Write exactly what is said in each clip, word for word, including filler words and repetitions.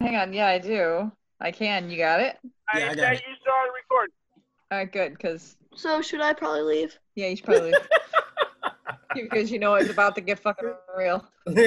hang on. Yeah, I do. I can. You got it? I Yeah, I got said it. you started recording. All right, good. Because So should I probably leave? yeah, you should probably because you know it's about to get fucking real.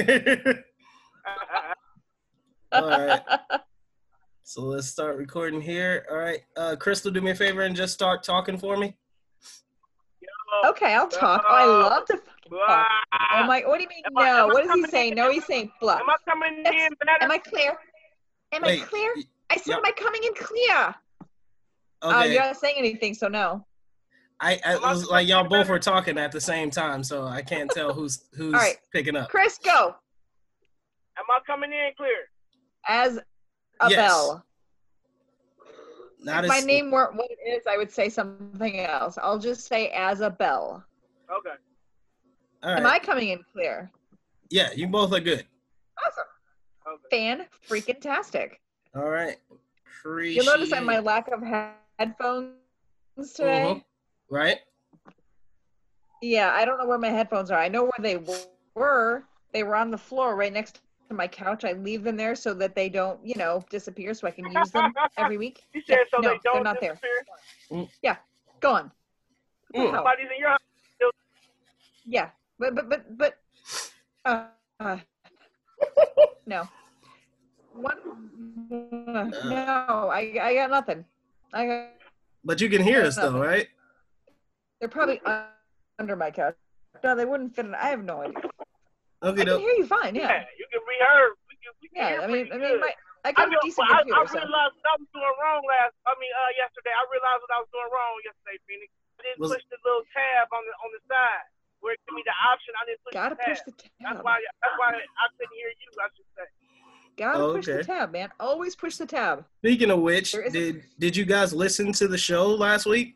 All right. So let's start recording here. All right. Uh, Crystal, do me a favor and just start talking for me. Okay, I'll talk. Oh, I love to fucking talk. Oh my! What do you mean Am I- no? am I What is he coming saying? in- No, he's saying bluff. Am I coming That's- in better? Am I clear? Am Wait, I clear? y- I said, yep. am I coming in clear? Uh, Okay. you're not saying anything, so no. I, I it was like y'all both were talking at the same time, so I can't tell who's who's All right. picking up. Chris, go. Am I coming in clear? As a Yes. bell. Not If my as, name weren't what it is, I would say something else. I'll just say as a bell. Okay. all Am right. I coming in clear? Yeah, you both are good. Awesome. Okay. Fan freaking tastic. All right. Appreciate You'll notice on my lack of headphones today. Mhm. Right? Yeah, I don't know where my headphones are. I know where they were. They were on the floor right next to my couch. I leave them there so that they don't, you know, disappear so I can use them every week. You said Yeah, so no, they don't they're not there. disappear? Go on. What the Mm. hell? Somebody's in your house. Yeah, but but but but uh, uh no. What? Uh, no, I I got nothing. I got. But you can hear us though, right? They're probably un- under my couch. No, they wouldn't fit in. I have no idea. Okay, I can though. hear you fine. Yeah, Yeah. you can be heard. We can, we can Yeah. hear I mean, I pretty mean, good. my I I, got a know, decent I, I computer. So. realized what I was doing wrong last. I mean, uh, yesterday. I realized what I was doing wrong yesterday, Phoenix. I didn't Was- push the little tab on the on the side where it gave me the option. I didn't push Gotta the tab. push the That's tab. why. That's why I couldn't hear you. I should say. Gotta Oh, push the okay. tab, man. Always push the tab. Speaking of which, There is a- did did you guys listen to the show last week?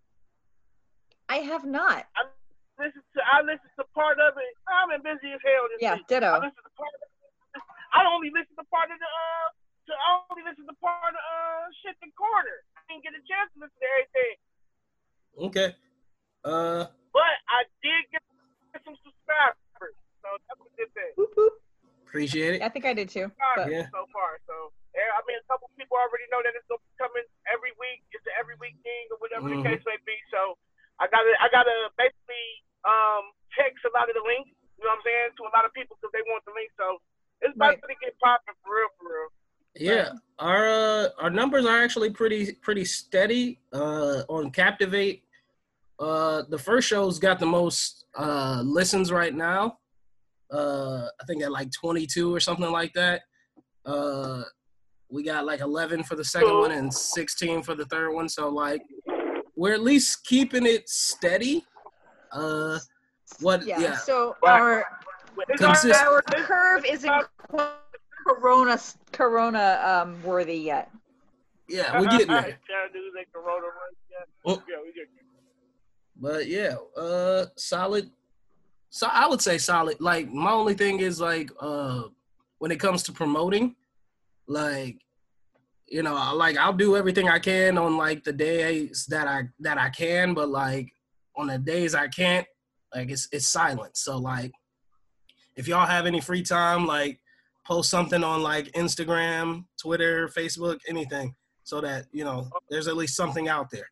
I have not. Listen to. I listened to part of it. I've been busy as hell this Yeah, week. I ditto. listened to part of it. I only listened to part of the. Uh, to, I only listened to part of uh shit the corner. I didn't get a chance to listen to everything. Okay. Uh, But I did get some subscribers, so that's a good thing. Whoop, whoop. appreciate it. I think I did too. But Yeah. So far, so yeah, I mean, a couple people already know that it's gonna be coming every week. It's an every week thing, or whatever Mhm. the case may be. So I gotta, I gotta basically um text a lot of the links. You know what I'm saying, to a lot of people because they want the link. So it's about Right. to get popping for real, for real. Yeah, our uh, our numbers are actually pretty pretty steady. Uh, on Captivate, uh, the first show's got the most uh listens right now. Uh, I think at like twenty-two or something like that. Uh, we got like eleven for the second one and sixteen for the third one. So like, we're at least keeping it steady. Uh, what? yeah. Yeah. So Right. our It's Consistent. our- our curve isn't quite corona corona um worthy yet. Yeah, we're getting there. Trying to do like Corona run. Yeah, Oh. yeah, we get there. But yeah, uh, solid. So I would say solid. Like my only thing is like, uh, when it comes to promoting, like, you know, I- like I'll do everything I can on like the days that I that I can, but like on the days I can't, like it's it's silent. So like, if y'all have any free time, like post something on like Instagram, Twitter, Facebook, anything, so that you know there's at least something out there.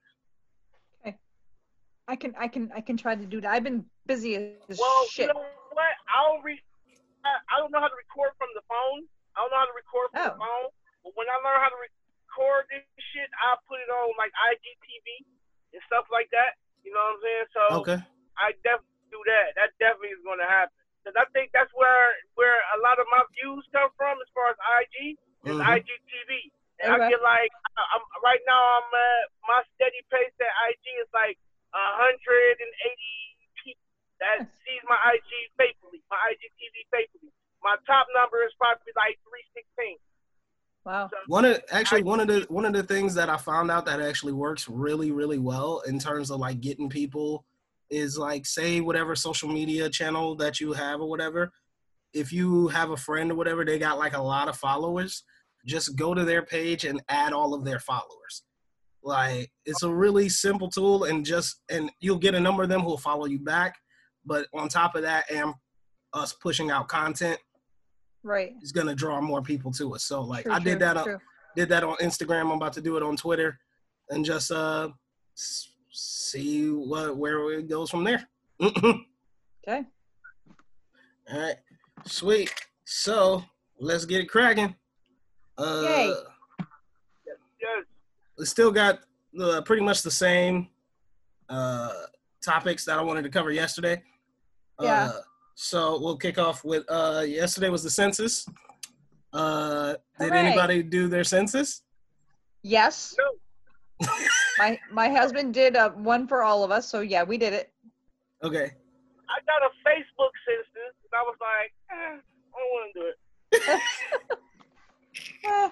I can I can I can try to do that. I've been busy as Well, shit. you know what? I don't re- I, I don't know how to record from the phone. I don't know how to record from Oh. the phone. But when I learn how to record this shit, I put it on like I G T V and stuff like that. You know what I'm saying? So Okay. I definitely do that. That definitely is going to happen. Because I think that's where where a lot of my views come from as far as I G is Mhm. I G T V. And I Okay. get like, I'm right now I'm at my steady pace at I G is like one hundred eighty people that sees my I G faithfully, my I G T V faithfully. My top number is probably like three sixteen. Wow. So, One of actually one of the one of the things that I found out that actually works really really well in terms of like getting people is like say whatever social media channel that you have or whatever. If you have a friend or whatever, they got like a lot of followers. Just go to their page and add all of their followers. Like it's a really simple tool, and just and you'll get a number of them who will follow you back. But on top of that, and us pushing out content, Right. it's gonna draw more people to it. So like True, I true, did that on true. did that on Instagram. I'm about to do it on Twitter, and just uh s- see what where it goes from there. Okay. All right, sweet. So let's get it cracking. Uh, Yay. Yes. we still got uh, pretty much the same uh, topics that I wanted to cover yesterday. Yeah. Uh, so we'll kick off with uh, yesterday was the census. Uh, did Hooray. anybody do their census? Yes. No. My my husband did uh, one for all of us, so yeah, we did it. Okay. I got a Facebook census, and I was like, eh, I don't want to do it. Eh,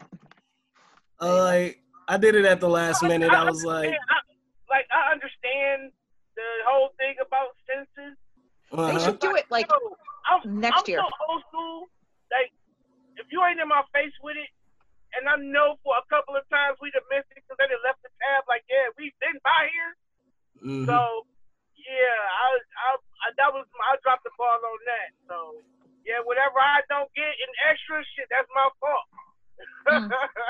Uh, like I did it at the last minute. I was like, understand- I, like I understand the whole thing about census. They uh-huh. should do it like Yo, I'm, next I'm year. so old school. Like, if you ain't in my face with it, and I know for a couple of times we'd have missed it because they done left the tab. Like, yeah, we've been by here. Mhm. So, yeah, I, I, I that was I dropped the ball on that. So, yeah, whatever I don't get in extra shit, that's my fault. Mm.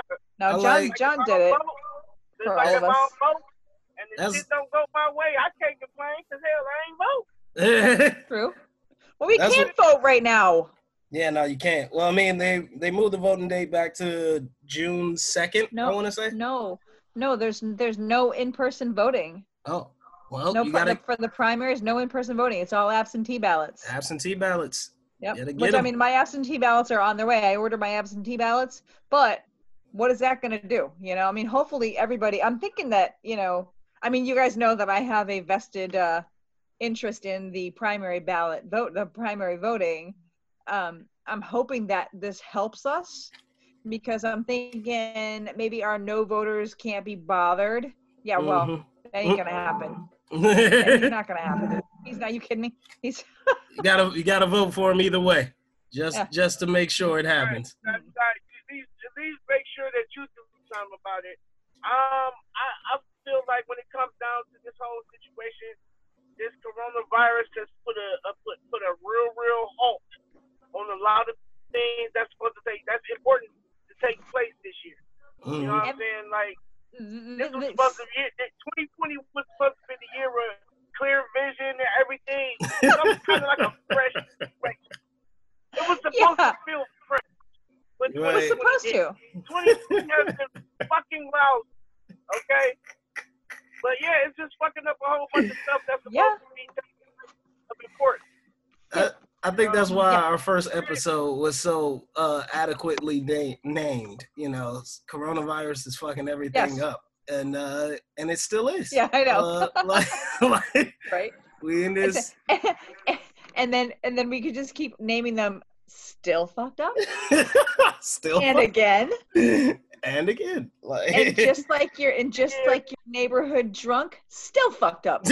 I No, John like- John If I did it. don't vote, just for like all if of I us. don't vote and the That's- shit don't go my way, I can't complain because hell, I ain't vote. True. Well, we That's can't vote right now. Yeah, no, you can't. Well, I mean, they they moved the voting date back to June second. No. I want to say. No, no, there's there's no in-person voting. Oh, well, No, you pri- got to for the primaries, no in-person voting. It's all absentee ballots. absentee ballots. Yep. Gotta get Which I 'em. mean, my absentee ballots are on their way. I ordered my absentee ballots, but what is that going to do? You know, I mean, hopefully everybody. I'm thinking that you know, I mean, you guys know that I have a vested uh, interest in the primary ballot vote, the primary voting. Um, I'm hoping that this helps us because I'm thinking maybe our no voters can't be bothered. Yeah, well, Mhm. that ain't gonna happen. That is you not gonna happen. He's not. You kidding me? He's. gotta you gotta vote for him either way, just Yeah. just to make sure it happens. That's right. At least, at least make sure that you do something about it. Um, I, I feel like when it comes down to this whole situation, this coronavirus has put a, a put put a real real halt on a lot of things that's supposed to take that's important to take place this year. You know Mhm. what I'm saying? Like this was This- supposed to be twenty twenty was supposed to be the year of clear vision and everything. Some kind of like a fresh situation. It was supposed Yeah. to feel fresh. But Right. It was supposed to. twenty twenty has been fucking lousy. Okay? But yeah, it's just fucking up a whole bunch of stuff that's supposed Yeah. to be of importance. I, I think that's why Yeah. our first episode was so uh, adequately na- named. You know, coronavirus is fucking everything Yes. up, and uh, and it still is. Yeah, I know. Uh, like, like Right. we in this. And then and then we could just keep naming them still fucked up Still and again and again like and just like your and just like your neighborhood drunk still fucked up.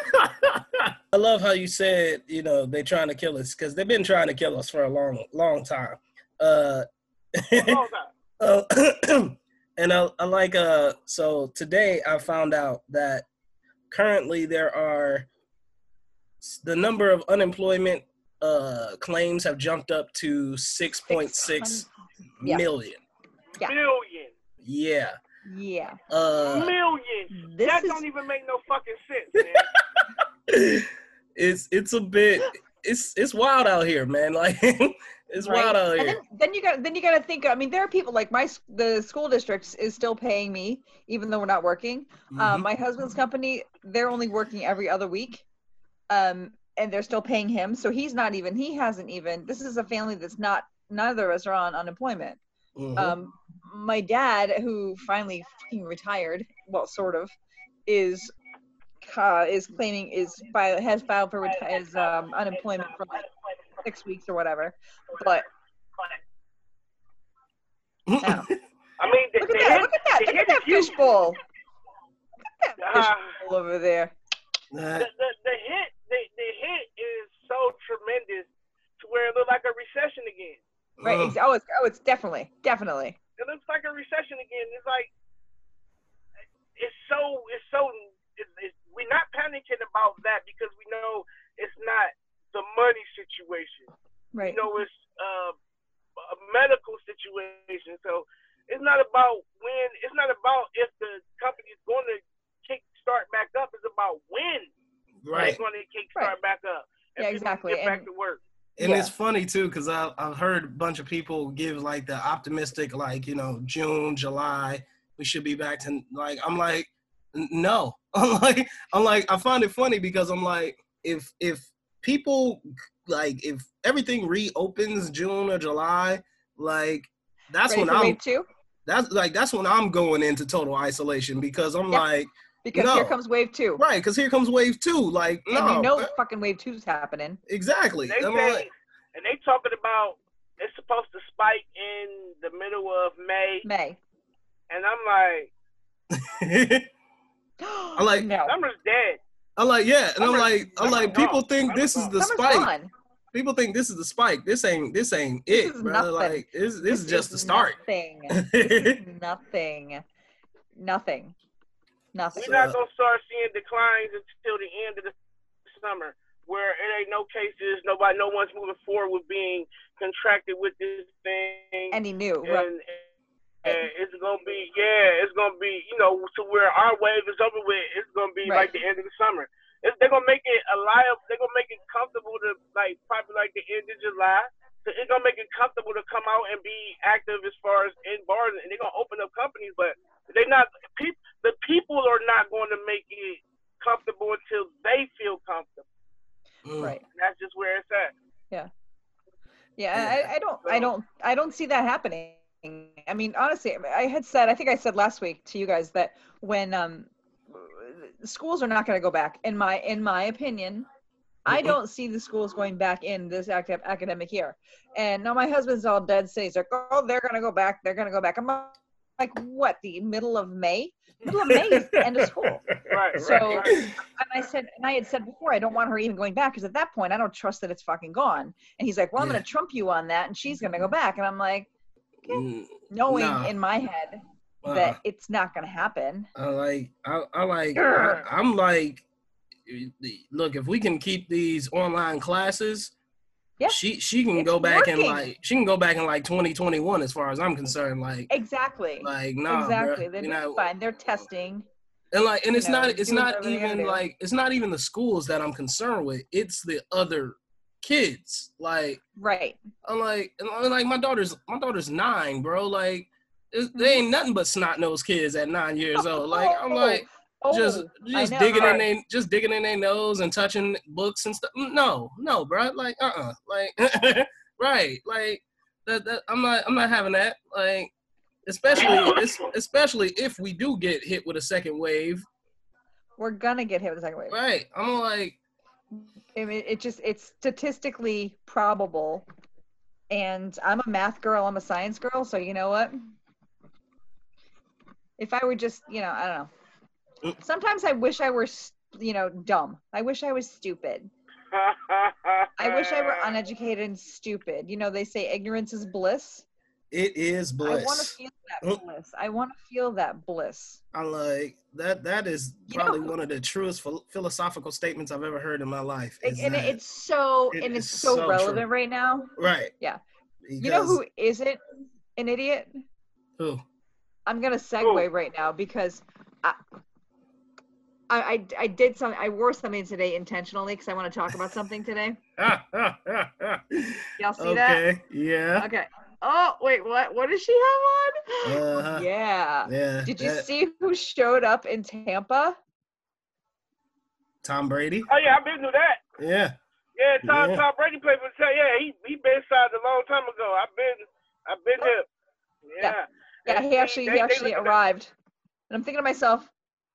I love how you said, you know, they trying to kill us because they've been trying to kill us for a long long time. Uh Hold on. uh, and I, I like uh so today I found out that currently there are the number of unemployment uh claims have jumped up to six point six Yeah. million. Yeah. Million. Yeah. Yeah. Uh Million. This That is don't even make no fucking sense, man. it's it's a bit it's it's wild out here, man. Like it's right. wild out And here. then, then you got then you got to think. I mean, there are people like my s- the school districts is still paying me even though we're not working. Um, Mhm. my husband's company, they're only working every other week, um, and they're still paying him. So he's not even. He hasn't even. This is a family that's not. Neither of us are on unemployment. Mhm. Um, my dad, who finally fucking retired, well, sort of, is uh, is claiming is file, has filed for reti- his um, unemployment for like six weeks or whatever. But now, I mean, the, look the at that! hit, Look at that! the Look hit at that is huge. fishbowl! Look at that Ah. fishbowl over there. Uh, the, the, the hit the, the hit is so tremendous to where it looks like a recession again. Right? uh, ex- Oh, it's oh, it's definitely, definitely. It looks like a recession again. It's like it's so it's so it's, it's, we're not panicking about that because we know it's not the money situation. Right. You know, it's uh, a medical situation. So it's not about when. It's not about if the company's going to kick start back up. It's about when Right. they're going to kick start Right. back up. And Yeah, people exactly. Get back And- to work. And Yeah. it's funny too, because I've I've heard a bunch of people give like the optimistic, like, you know, June, July, we should be back to, like, I'm like, n- no. I'm like, I'm like, I find it funny because I'm like, if if people like if everything reopens June or July, like that's Ready when for I'm wave two? that's like that's when I'm going into total isolation because I'm Yeah. like, Because here no. comes wave two. right, because here comes wave two. Like, And no, you know uh, fucking wave two's happening. exactly. They I'm say, like, and they talking about it's supposed to spike in the middle of May, May. and I'm like, I like- no. summer's dead. I'm like, yeah, and I'm Summer- like, I'm summer's like, people gone. think this is Summer's the Summer's spike. gone. People think this is the spike. This ain't, this ain't This it, is bro. nothing. Like, this, this, is just the is start. Nothing. This is nothing. Nothing. Nothing. We're not gonna start seeing declines until the end of the summer, where it ain't no cases, nobody, no one's moving forward with being contracted with this thing, Any new. and, Right. and it's gonna be, yeah, it's gonna be, you know, to where our wave is over with. It's gonna be Right. like the end of the summer. It's, they're gonna make it a liable. They're gonna make it comfortable to like probably like the end of July. So it's gonna make it comfortable to come out and be active as far as in bars, and they're gonna open up companies, but they're not. People, the people are not going to make it comfortable until they feel comfortable. Mm. Right. And that's just where it's at. Yeah, Yeah. I, I don't, I don't, I don't see that happening. I mean, honestly, I had said, I think I said last week to you guys that when um, schools are not going to go back, in my, in my opinion, I Mhm. don't see the schools going back in this active academic year. And now my husband's all dead set. He's like, oh, they're going to go back. They're going to go back. I'm like, what? The middle of May? Middle of May is the end of school. Right. So, right, right. and I said, and I had said before, I don't want her even going back because at that point, I don't trust that it's fucking gone. And he's like, well, I'm Yeah. going to trump you on that, and she's going to go back. And I'm like, Mm, knowing Nah. in my head uh, that it's not going to happen. I like, I, I like, I, I'm like, look, if we can keep these online classes, Yeah. she she can It's go back in working. like she can go back in like twenty twenty-one as far as I'm concerned. Like, Exactly. like nah, exactly. bruh, They're you doing know, fine. They're testing. and like, and you it's know, not it's doing not whatever they gotta even do. like it's not even the schools that I'm concerned with. It's the other kids. Like, Right. I'm like, and I'm like my daughter's my daughter's nine, bro. Like, it, Mm-hmm. they ain't nothing but snot nosed kids at nine years old. Like, I'm like. oh, just I just know. digging in they just digging in their nose and touching books and stuff. No, no, bro. Like, uh, uh like, right, like that, that. I'm not, I'm not having that. Like, especially, it's, especially if we do get hit with a second wave, We're going to get hit with a second wave. right? I'm like, I mean, it just, it's statistically probable. And I'm a math girl, I'm a science girl. So you know what? If I were just, you know, I don't know. Sometimes I wish I were, you know, dumb. I wish I was stupid. I wish I were uneducated and stupid. You know, they say ignorance is bliss. it is bliss. I want to feel that Mm. bliss. I want to feel that bliss. I'm like that. That is You know- probably one of the truest phil- philosophical statements I've ever heard in my life. And, is and that- it's so, it and is it's so, so relevant true. right now. right. Yeah. You know Because- who isn't an idiot? who? I'm gonna segue right now because I, I, I, I did some. I wore something today intentionally because I want to talk about something today. Y'all see that? okay. Yeah. Okay. Oh wait, what? What does she have on? Uh-huh. Yeah. Yeah. Did you that- see who showed up in Tampa? Tom Brady? Oh yeah, I've been through that. Yeah. Yeah, Tom Yeah. Tom Brady played for the Yeah, he he been signed a long time ago. I've been I've been there. Yeah. Yeah, And he see, actually they- he they actually look at that- arrived, and I'm thinking to myself,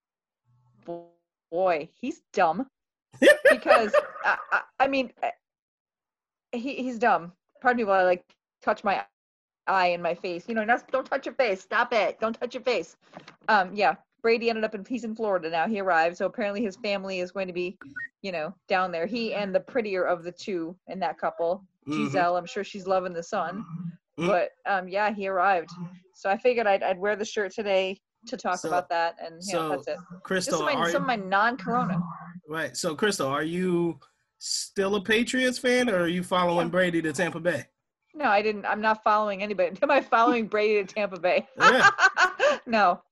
boy, he's dumb because I, I, I mean, uh, he he's dumb. Pardon me while I like touch my eye and my face. You know, not, don't touch your face. Stop it. Don't touch your face. Um, yeah. Brady ended up in he's in Florida now. He arrived, so apparently his family is going to be, you know, down there. He and the prettier of the two in that couple, Mhm. Giselle. I'm sure she's loving the sun. Mhm. But um, yeah, he arrived. So I figured I'd I'd wear the shirt today to talk So- about that, and yeah, so, that's it. This Crystal, is my are some of my non-corona. right. So, Crystal, are you still a Patriots fan, or are you following Yeah. Brady to Tampa Bay? No, I didn't. I'm not following anybody. Am I following Brady to Tampa Bay? Yeah. No.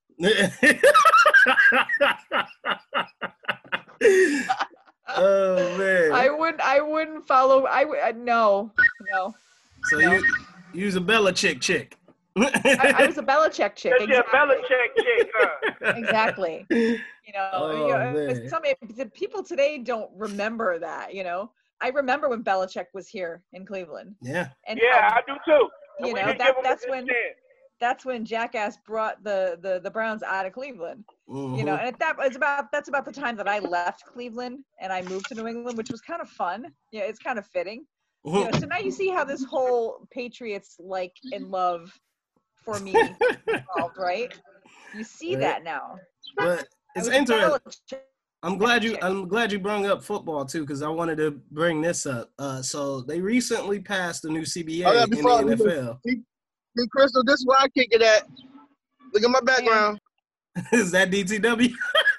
Oh man. I wouldn't. I wouldn't follow. I would. Uh, no. No. So No. you use a Belichick chick. I, I was a Belichick chick. That's your Exactly. Belichick chick, huh? Exactly. You know, Oh, you know, man. some the people today don't remember that. You know, I remember when Belichick was here in Cleveland, Yeah. and Yeah, how, I do too. And you we know didn't that give 'em a that's good when chance. that's when Jackass brought the the the Browns out of Cleveland. Mhm. You know, and that was about that's about the time that I left Cleveland and I moved to New England, which was kind of fun. Yeah, it's kind of fitting. You know, so now you see how this whole Patriots like and love for me evolved, right? You see Right. that now. But I it's was a interesting. Belichick I'm glad you chick. I'm glad you brought up football too, because I wanted to bring this up. Uh, so they recently passed the new C B A Oh, yeah, in the before I N F L. See, Crystal, this is where I kick it at. Look at my background. Is that D T W?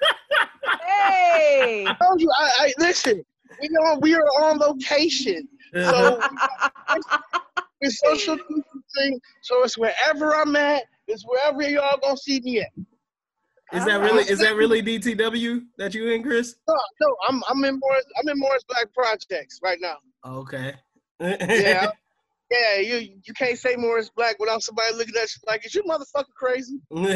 Hey! I told you, I, I listen. We know we are on location, so it's social distancing. So it's wherever I'm at. It's wherever y'all gonna see me at. Is that really is that really D T W that you in, Chris? No, no, I'm I'm in Morris. I'm in Morris Black Projects right now. Okay. Yeah, yeah. You you can't say Morris Black without somebody looking at you like, is you motherfucking crazy?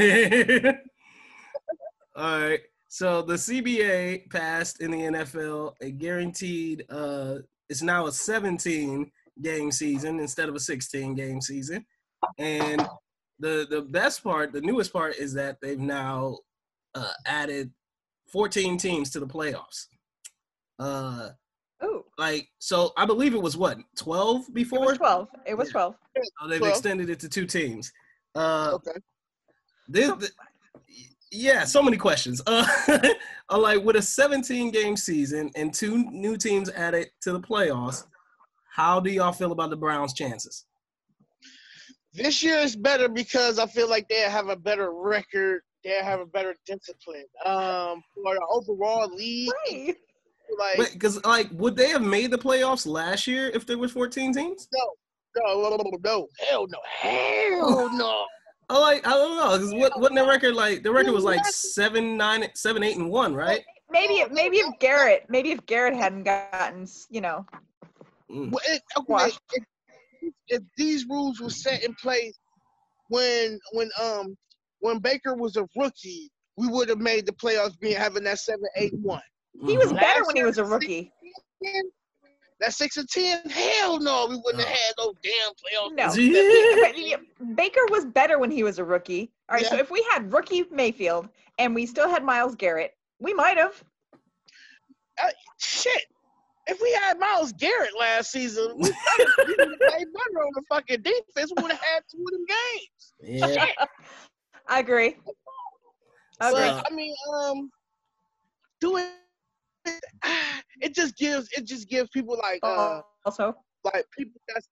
All right. So the C B A passed in the N F L a guaranteed. Uh, it's now a seventeen game season instead of a sixteen game season, and the the best part, the newest part, is that they've now uh, added fourteen teams to the playoffs. Uh, Ooh, like so, I believe it was what twelve it before. was twelve. It was Yeah. twelve. So they've twelve. extended it to two teams. Uh, Okay. this, th- yeah, so many questions. Uh, uh, like with a seventeen game season and two new teams added to the playoffs, how do y'all feel about the Browns' chances? This year is better because I feel like they have a better record. They have a better discipline. Um, for the overall league, Right. like Because like, would they have made the playoffs last year if there was fourteen teams? no, no, no, no, hell no, hell no. Oh, like I don't know. Because what wasn't their record like? The record was like seven, nine, seven, eight, and one, right? Maybe if maybe if Garrett maybe if Garrett hadn't gotten you know Mm. Well, it, okay, Washed. if, if these rules were set in place when when um when Baker was a rookie, we would have made the playoffs being having that seven, eight, one. he was Mhm. better Last when he year, was a rookie. That six and ten, hell no, we wouldn't have had no damn playoffs. No, Yeah. but yeah, Baker was better when he was a rookie. All right, so Yeah. if we had rookie Mayfield and we still had Miles Garrett, we might have. Uh, shit. If we had Miles Garrett last season, we would have played better on the fucking defense. We would have had two of them games. Yeah. I agree. I agree. So- But I mean, um, doing it just gives it just gives people like uh also, like people that's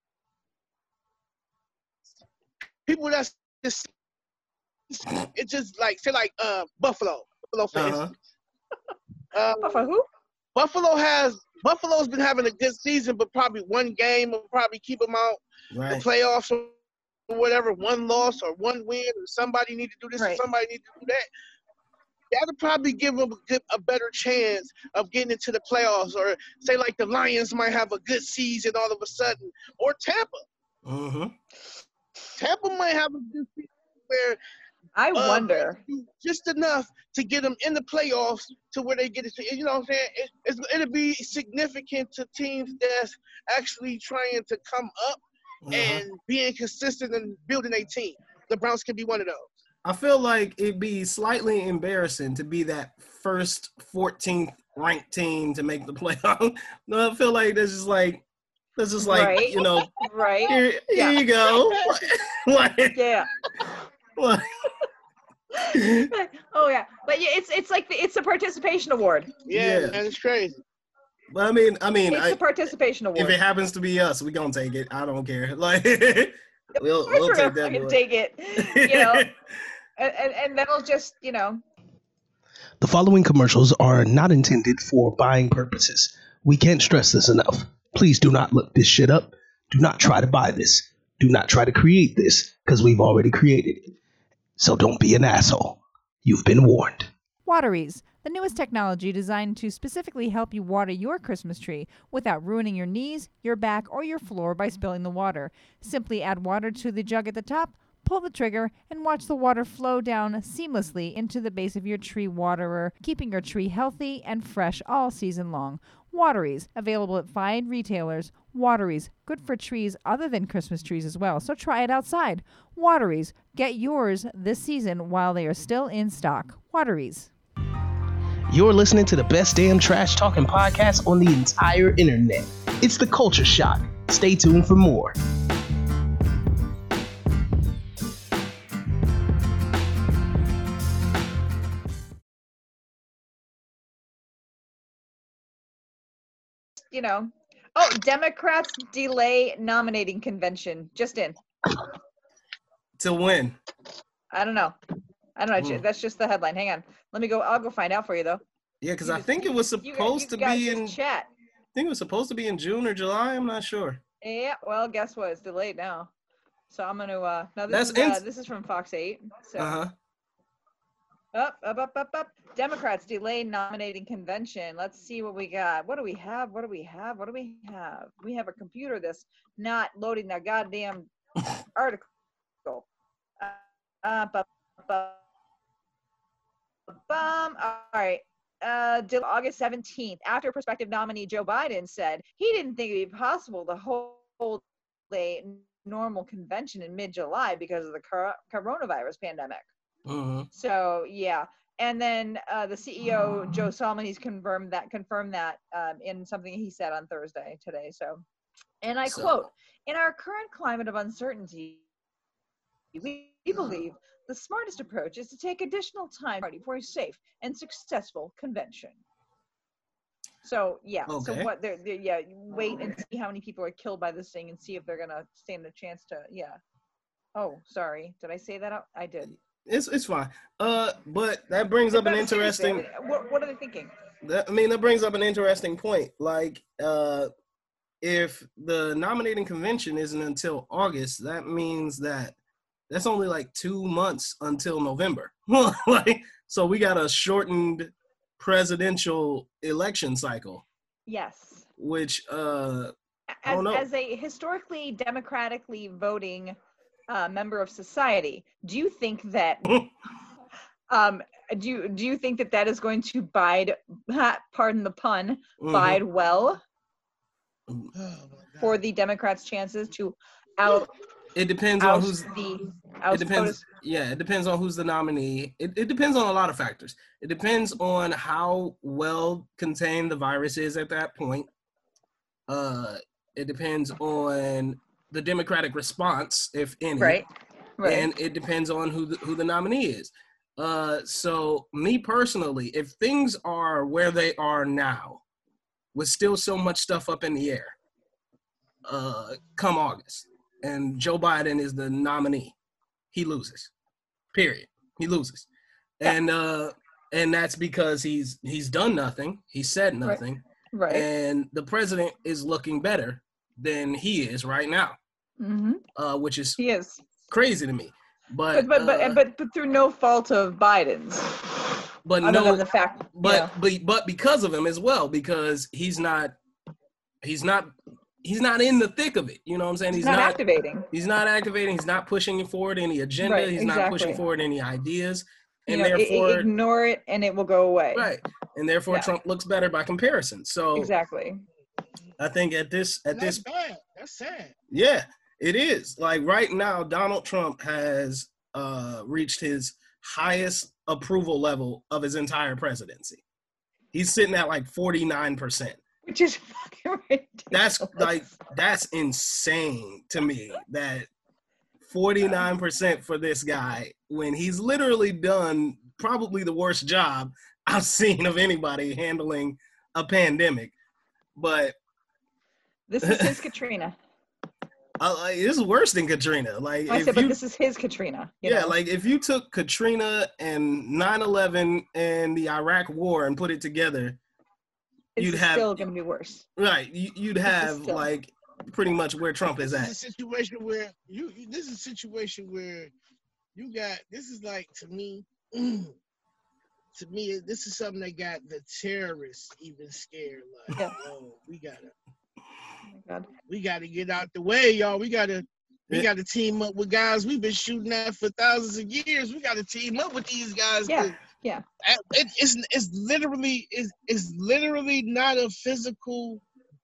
people that's just it just like say like uh Buffalo Buffalo for Uh-huh. instance. Um, Buffalo who? Buffalo has Buffalo's been having a good season, but probably one game will probably keep them out the Right. playoffs or whatever. One loss or one win, or somebody need to do this Right. or somebody need to do that. That'll probably give them a, good, a better chance of getting into the playoffs, or say like the Lions might have a good season all of a sudden, or Tampa. Mm-hmm. Tampa might have a good season where I uh, wonder. they do just enough to get them in the playoffs to where they get it. To, you know what I'm saying? It, it's, it'll be significant to teams that's actually trying to come up Uh-huh. and being consistent and building a team. The Browns can be one of those. I feel like it'd be slightly embarrassing to be that first fourteenth ranked team to make the playoff. No, I feel like that's just like that's just like Right. you know Right? here, here Yeah. you go. like, Yeah. like, Oh yeah, but yeah, it's it's like the, it's a participation award. Yeah, Yeah. man, it's crazy. but I mean, I mean, It's I, a participation award. if it happens to be us, we gonna take it. I don't care. Like we'll Of course we'll we're gonna take that. fucking boy. take it, you know, and, and and that'll just you know. The following commercials are not intended for buying purposes. We can't stress this enough. Please do not look this shit up. Do not try to buy this. Do not try to create this because we've already created it. So don't be an asshole. You've been warned. Wateries, the newest technology designed to specifically help you water your Christmas tree without ruining your knees, your back, or your floor by spilling the water. Simply add water to the jug at the top, pull the trigger, and watch the water flow down seamlessly into the base of your tree waterer, keeping your tree healthy and fresh all season long. Wateries, available at fine retailers. Wateries, good for trees other than Christmas trees as well, so try it outside. Wateries, get yours this season while they are still in stock. Wateries. You're listening to the best damn trash talking podcast on the entire internet. It's The Culture Shock. Stay tuned for more. You know. Oh, Democrats delay nominating convention. Just in. Till when? I don't know. I don't know. Hmm. That's just the headline. Hang on. Let me go. I'll go find out for you though. Yeah, because You I just- think it was You guys- supposed you to guys be just in. I chat. think it was supposed to be in June or July. I'm not sure. Yeah. Well, guess what? It's delayed now. So I'm gonna. Uh, now this That's is uh, ins- this is from Fox eight. So. Uh huh. Up, up, up, up, up. Democrats delay nominating convention. Let's see what we got. What do we have? What do we have? What do we have? We have a computer that's not loading that goddamn article. Uh, uh, bu- bu- bum. All right. Uh, till August seventeenth, after prospective nominee Joe Biden said he didn't think it'd be possible to hold a normal convention in mid-July because of the cor- coronavirus pandemic. Mm-hmm. So yeah, and then uh, the C E O Joe Solomon confirmed that confirmed that um, in something he said on Thursday today. So, and I So- quote: "In our current climate of uncertainty, we believe the smartest approach is to take additional time for a safe and successful convention." So yeah, so Okay. what they're, they're yeah, wait and see how many people are killed by this thing and see if they're gonna stand a chance to yeah. Oh, sorry, did I say that out? I did. It's it's fine. Uh, but that brings up an But seriously, I interesting. mean, What, what are they thinking? That, I mean, that brings up an interesting point. Like, uh, if the nominating convention isn't until August, that means that that's only like two months until November. Like, so we got a shortened presidential election cycle, Yes. which uh, I As, don't know. as a historically democratically voting uh, member of society, do you think that um, do you, do you think that that is going to bide, pardon the pun, mhm. bide well Oh, my God. for the Democrats' chances to out It depends on oust who's. the It oust depends. POTUS? Yeah, it depends on who's the nominee. It, it depends on a lot of factors. It depends on how well contained the virus is at that point. Uh, it depends on the Democratic response, if any, Right. Right. and it depends on who the, who the nominee is. Uh, so me personally, if things are where they are now, with still so much stuff up in the air, uh, come August, and Joe Biden is the nominee, he loses. Period. He loses, and uh, and that's because he's he's done nothing. He said Right. nothing, right. and the president is looking better than he is right now, Mm-hmm. uh, which is He is. crazy to me. But But but uh, but, but but through no fault of Biden's, but other no, than the fact. but yeah. but but because of him as well, because he's not he's not he's not in the thick of it. You know what I'm saying? He's He's not, not activating. he's not activating. He's not pushing forward any agenda. Right, he's not pushing exactly. forward any ideas, You and know, i- i- therefore ignore it and it will go away. right, and therefore Yeah. Trump looks better by comparison. So Exactly. I think at this at And that's this bad. That's sad. yeah, it is. Like right now, Donald Trump has uh, reached his highest approval level of his entire presidency. He's sitting at like forty-nine percent. Which is fucking ridiculous. That's like that's insane to me. That forty-nine percent for this guy when he's literally done probably the worst job I've seen of anybody handling a pandemic. But This is his Katrina. uh, like, this is worse than Katrina. Like I if said, you, but this is his Katrina. you yeah, know? like if you took Katrina and nine eleven and the Iraq War and put it together, It's you'd have still going to be worse. right. You, you'd have still- like pretty much where Trump is This at. is a situation where you, you. This is a situation where you got. This is like to me. To me, this is something that got the terrorists even scared. Like, Yeah. oh, we gotta, Oh my God. we gotta get out the way, y'all. We gotta, we Yeah. gotta team up with guys we've been shooting at for thousands of years. We gotta team up with these guys. Yeah. 'cause Yeah. It, it's it's literally it's, it's literally not a physical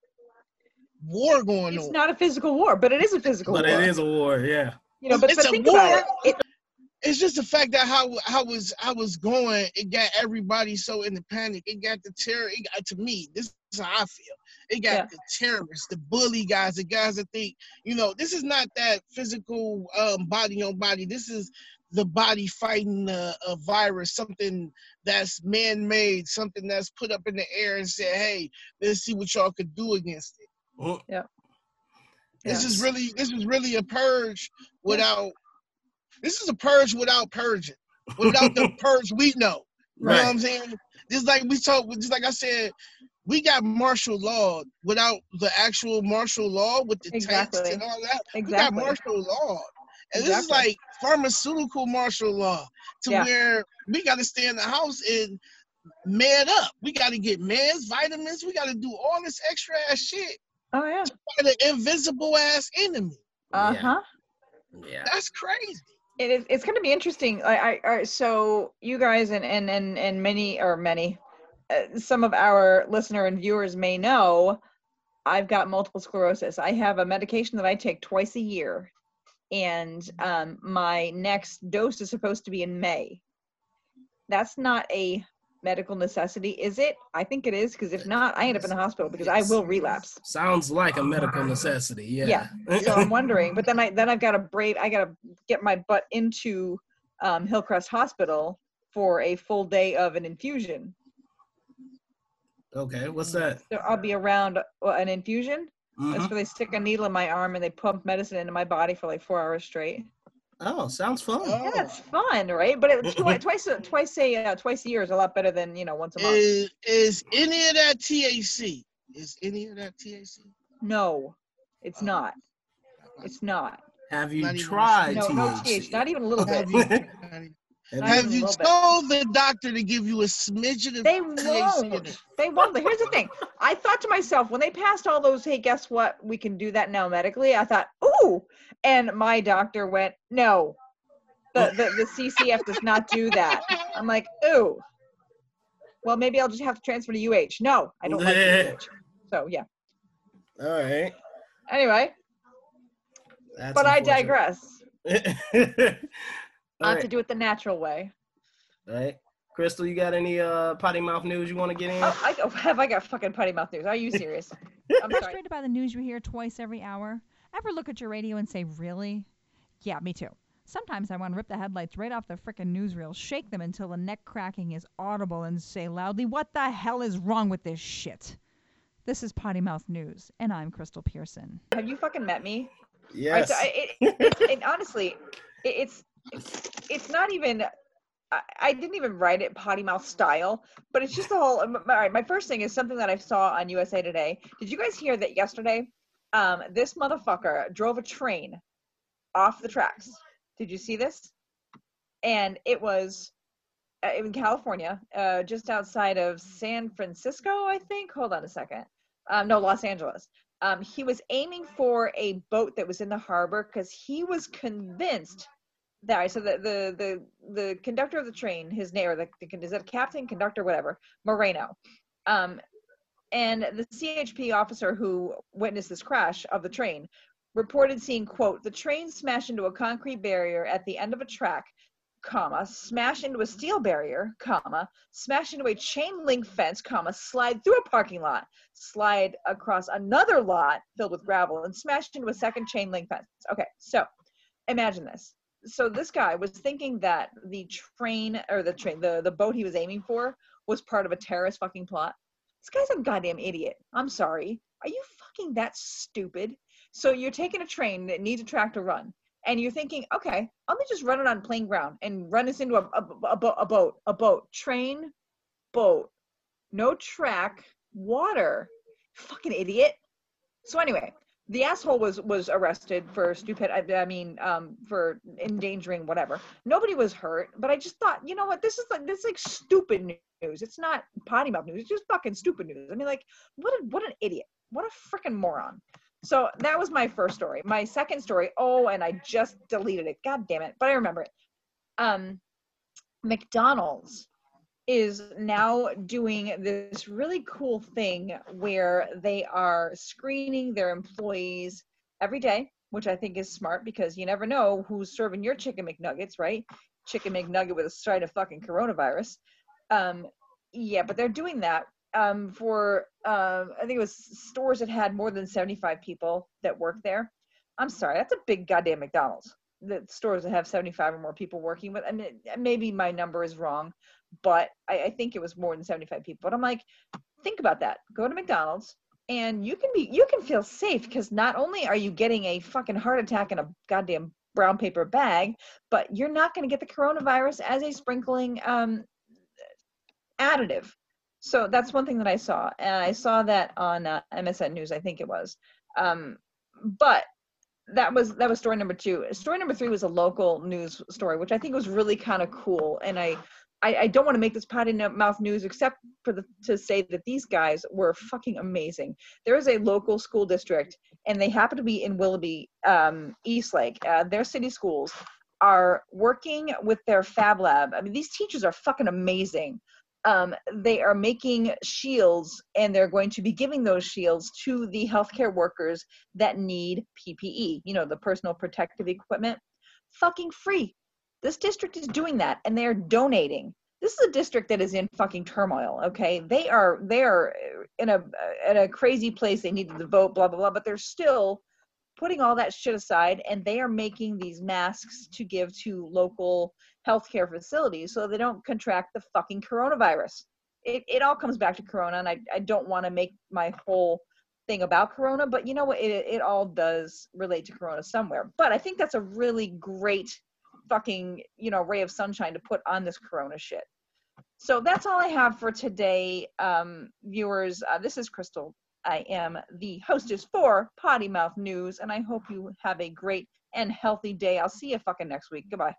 war going It's on. not a physical war, but it is a physical But war. it is a war, yeah. You know, but, It's but a think war. about it. it. It's just the fact that how how was how was going, it got everybody so in the panic. It got the terror. It got, to me, this is how I feel. It got Yeah. the terrorists, the bully guys, the guys that think, you know, this is not that physical um, body on body. This is the body fighting a, a virus, something that's man-made, something that's put up in the air and said, hey, let's see what y'all could do against it. Mhm. This Yeah. is really this is really a purge without this is a purge without purging. Without the purge we know. You know what I'm Right. saying? Just like we talk just like I said, we got martial law without the actual martial law with the tanks Exactly. and all that. We got Exactly. martial law. And this is Exactly. like pharmaceutical martial law to Yeah. where we gotta stay in the house and man up. We gotta get meds, vitamins, we gotta do all this extra ass shit Oh yeah. by the invisible ass enemy. Uh huh. Yeah. That's crazy. It is. It's going to be interesting. I, I, I, so you guys and and and and many or many, uh, some of our listener and viewers may know, I've got multiple sclerosis. I have a medication that I take twice a year, and um, my next dose is supposed to be in May. That's not a medical necessity, is it? I think it is, because if not, I end up in the hospital because I will relapse. Sounds like a medical necessity, yeah. So I'm wondering, but then I then I've got to brave. I got to get my butt into um, Hillcrest Hospital for a full day of an infusion. Okay, what's that? So I'll be around uh, an infusion. Mhm. That's where they stick a needle in my arm and they pump medicine into my body for like four hours straight. Oh, sounds fun. Oh. Yeah, it's fun, right? But it, twi- twice a twice a uh, twice a year is a lot better than you know once a month. Is is any of that T H C? Is any of that T H C? No, it's Oh. not. It's not. Have you Not even- tried No, T no H T H, C? not even a little bit. Have you, Have Not have even a you little bit. told the doctor to give you a smidgen of They T H C in won't. it? They won't. Here's the thing. I thought to myself when they passed all those, hey, guess what? We can do that now medically. I thought, ooh. And my doctor went, no. The the, the C C F does not do that. I'm like, ooh. Well, maybe I'll just have to transfer to U H. No, I don't like U H. So yeah. All right. Anyway, That's but I unfortunate. digress. All I have right. to do it the natural way. All right. Crystal, you got any uh potty mouth news you want to get in? Oh, I oh, have I got fucking potty mouth news? Are you serious? I'm sorry. Frustrated by the news you hear twice every hour? Ever look at your radio and say, really? Yeah, me too. Sometimes I want to rip the headlights right off the frickin' newsreel, shake them until the neck cracking is audible, and say loudly, what the hell is wrong with this shit? This is Potty Mouth News, and I'm Crystal Pearson. Have you fucking met me? Yes. Right, so I, it, it, it, honestly, it, it's, it's it's not even. I, I didn't even write it potty mouth style, but it's just the whole. All right, my first thing is something that I saw on U S A Today. Did you guys hear that yesterday? Um, this motherfucker drove a train off the tracks. Did you see this? And it was uh, in California, uh, just outside of San Francisco, I think. Hold on a second. Um, no, Los Angeles. Um, he was aiming for a boat that was in the harbor because he was convinced that. So the the the the conductor of the train, his name, or the, the is that captain, conductor, whatever, Moreno, um, and the C H P officer who witnessed this crash of the train reported seeing, quote, the train smash into a concrete barrier at the end of a track, comma, smash into a steel barrier, comma, smash into a chain link fence, comma, slide through a parking lot, slide across another lot filled with gravel, and smash into a second chain link fence. Okay, so imagine this. So this guy was thinking that the train, or the train, the, the boat he was aiming for was part of a terrorist fucking plot. This guy's a goddamn idiot. I'm sorry. Are you fucking that stupid? So you're taking a train that needs a track to run, and you're thinking, okay, let me just run it on plain ground and run this into a, a, a, bo- a boat, a boat, train, boat, no track, water. Fucking idiot. So anyway, the asshole was was arrested for stupid. I, I mean, um, for endangering whatever. Nobody was hurt, but I just thought, you know what? This is like this is like stupid news. It's not potty mouth news. It's just fucking stupid news. I mean, like, what a, what an idiot. What a freaking moron. So that was my first story. My second story. Oh, and I just deleted it. God damn it! But I remember it. Um, McDonald's is now doing this really cool thing where they are screening their employees every day, which I think is smart because you never know who's serving your chicken McNuggets, right? Chicken McNugget with a side of fucking coronavirus. Um, yeah, but they're doing that um, for, uh, I think it was stores that had more than seventy-five people that work there. I'm sorry, that's a big goddamn McDonald's. The stores that have seventy-five or more people working with, and maybe my number is wrong, but I, I think it was more than seventy-five people. But I'm like, think about that. Go to McDonald's and you can be, you can feel safe because not only are you getting a fucking heart attack in a goddamn brown paper bag, but you're not going to get the coronavirus as a sprinkling um, additive. So that's one thing that I saw. And I saw that on uh, M S N News, I think it was. Um, but that was that was story number two. Story number three was a local news story, which I think was really kind of cool. And I, I, I don't want to make this potty mouth news except for the to say that these guys were fucking amazing. There is a local school district, and they happen to be in Willoughby, um, Eastlake. Uh, their city schools are working with their Fab Lab. I mean, these teachers are fucking amazing. Um, they are making shields, and they're going to be giving those shields to the healthcare workers that need P P E, you know, the personal protective equipment, fucking free. This district is doing that, and they're donating. This is a district that is in fucking turmoil, okay? They are they are in a in a crazy place. They needed to vote, blah, blah, blah, but they're still putting all that shit aside, and they are making these masks to give to local healthcare facilities so they don't contract the fucking coronavirus. It it all comes back to corona, and I, I don't want to make my whole thing about corona, but you know what? It, it all does relate to corona somewhere. But I think that's a really great fucking, you know, ray of sunshine to put on this corona shit. So that's all I have for today, um, viewers. Uh, this is Crystal. I am the hostess for Potty Mouth News, and I hope you have a great and healthy day. I'll see you fucking next week. Goodbye.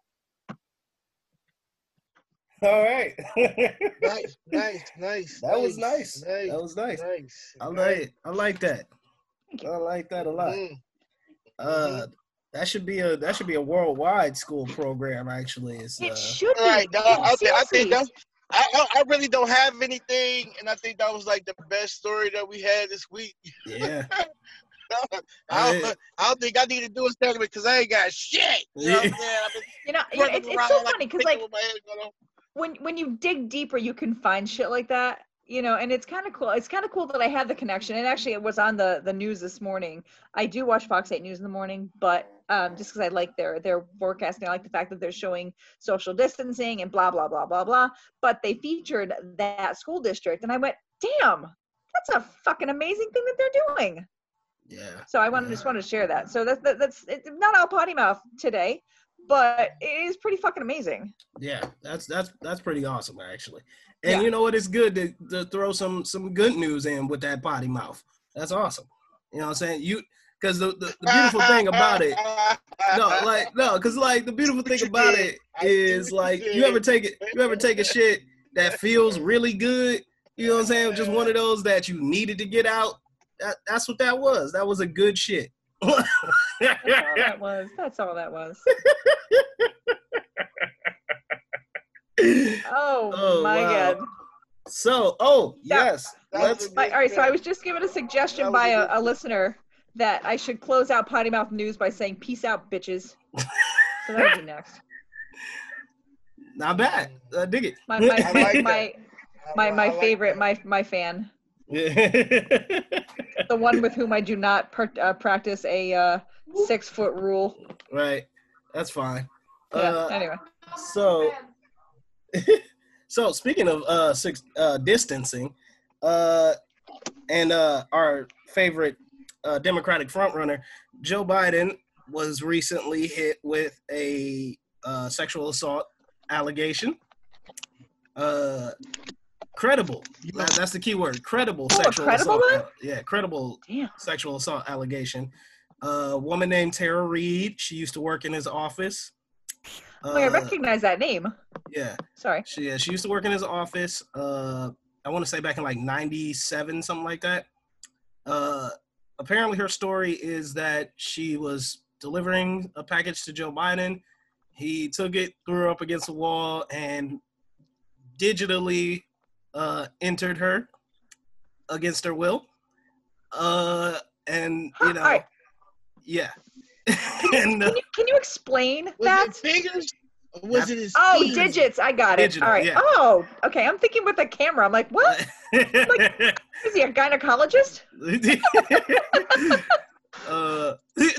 All right. Nice, nice, nice. That was nice. nice. That was nice. Nice. I like I like that. I like that a lot. Mm. Uh, that should be a that should be a worldwide school program. Actually, it's, uh, It should be. All right, dog, I, th- I think Seriously. that's. I, I I really don't have anything, and I think that was like the best story that we had this week. yeah. I, don't, I don't think I need to do a segment because I ain't got shit. You know what I'm saying? I've been You know, you know, running it's, it's around so like funny a because, chicken like, with my head cut off. when when you dig deeper, you can find shit like that, you know, and it's kind of cool. It's kind of cool that I had the connection. And actually, it was on the the news this morning. I do watch Fox eight News in the morning, but um, just because I like their their forecasting, I like the fact that they're showing social distancing and blah blah blah blah blah. But they featured that school district, and I went, "Damn, that's a fucking amazing thing that they're doing." Yeah. So I wanted yeah. just want to share that. So that's that, that's it's not all potty mouth today, but it is pretty fucking amazing. Yeah, that's that's that's pretty awesome actually. And Yeah. you know what? It's good to, to throw some some good news in with that potty mouth. That's awesome. You know what I'm saying? You because the, the, the beautiful thing about it, no, like no, because like the beautiful thing about it is like you ever take it, you ever take a shit that feels really good. You know what I'm saying? Just one of those that you needed to get out. That, that's what that was. That was a good shit. That's all that was. That's all that was. Oh, Oh, my wow. God. So, oh Yeah. yes, That let's. was a I, good all right, so pick. I was just given a suggestion That was by a a, good a listener that I should close out Potty Mouth News by saying, peace out, bitches. So that'll be next. Not bad. I dig it. My my I like my, that. my, I- my I like favorite, that. my my fan. Yeah. The one with whom I do not per, uh, practice a uh, six foot rule. Right. That's fine. Yeah, Uh, anyway. so, so speaking of uh six uh distancing, uh, and uh our favorite uh Democratic frontrunner Joe Biden was recently hit with a uh, sexual assault allegation. Uh, Credible. You know, That, that's the key word. Credible Oh, a sexual credible assault. one? al- Yeah, credible Damn. sexual assault allegation. Uh, a woman named Tara Reid. She used to work in his office. Oh, I Uh, recognize that name. yeah, Sorry. she yeah, she used to work in his office. Uh, I want to say back in like ninety-seven, something like that. Uh, apparently, her story is that she was delivering a package to Joe Biden. He took it, threw her up against the wall, and digitally uh, entered her against her will. Uh, and you know, All right. yeah. Can and, uh, you, can you explain was that? it fingers? Or was it his Oh, keys? digits. I got it. Digital, All right. yeah. Oh, okay. I'm thinking with the camera. I'm like, what? Is he a gynecologist? uh,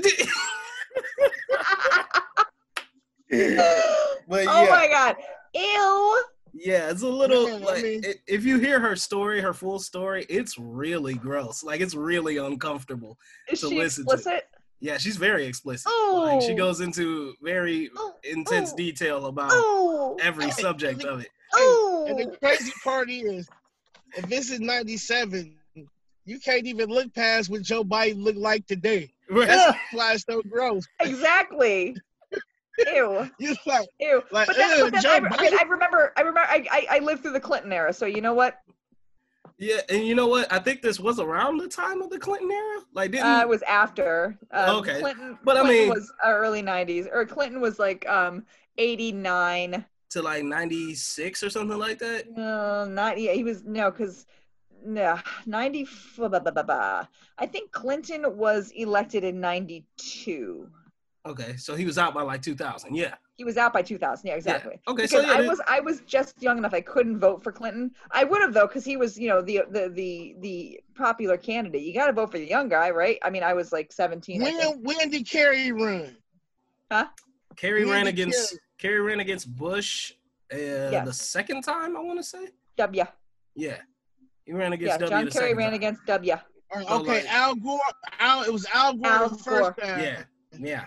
but Oh yeah, my god. Ew. yeah, it's a little Yeah, I like mean- i- if you hear her story, her full story, it's really gross. Like it's really uncomfortable. Is To she listen to. explicit? Yeah, she's very explicit. Oh. Like she goes into very Oh, intense oh, detail about Oh. every Hey, subject and the- of it. And the Oh. crazy part is, if this is ninety-seven, you can't even look past what Joe Biden looked like today. That's why it's so gross. Exactly. Ew. You like, Ew. Like, but then, ew, but then Joe I, I, mean, Biden- I remember, I remember, I, I, I lived through the Clinton era, so you know what? Yeah, and you know what? I think this was around the time of the Clinton era. Like, didn't Uh, it was after. Um, Okay. Clinton, But I Clinton mean- was uh, early nineties, or Clinton was like um eighty-nine. to like ninety-six or something like that? No, ninety. He was no, because no, ninety. Blah, blah, blah, blah. I think Clinton was elected in ninety-two. Okay, so he was out by like two thousand. Yeah. He was out by two thousand. Yeah, exactly. Okay, Because so yeah, I they- was I was just young enough I couldn't vote for Clinton. I would have though, because he was you know the the the the popular candidate. You got to vote for the young guy, right? I mean, I was like seventeen. I think. when when did Kerry run? Kerry When ran did against Kerry- Kerry ran against Bush uh, Yes. the second time, I want to say. W. Yeah. He ran against Yeah, W John the Kerry second ran time. against W. Or- So, okay, like- Al Gore. Al, it was Al Gore Al the first Gore. time. Yeah. Yeah.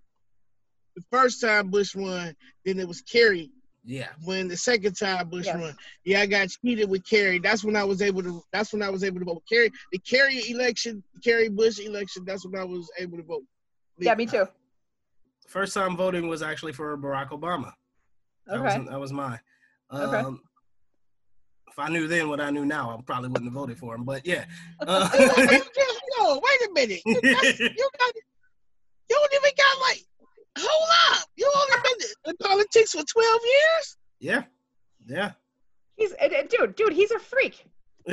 The first time Bush won, then it was Kerry Yeah. when the second time Bush Yes. won. Yeah, I got cheated with Kerry. That's when I was able to. That's when I was able to vote. Kerry, the Kerry election, Kerry Bush election. That's when I was able to vote. Yeah, me too. First time voting was actually for Barack Obama. That Okay. was that was mine. Um, Okay. If I knew then what I knew now, I probably wouldn't have voted for him. But yeah. Uh, No, wait a minute. You, that's- you got. You don't even got like. Hold up. You only been in politics for twelve years. yeah. Yeah. He's uh, uh, dude, dude. He's a freak.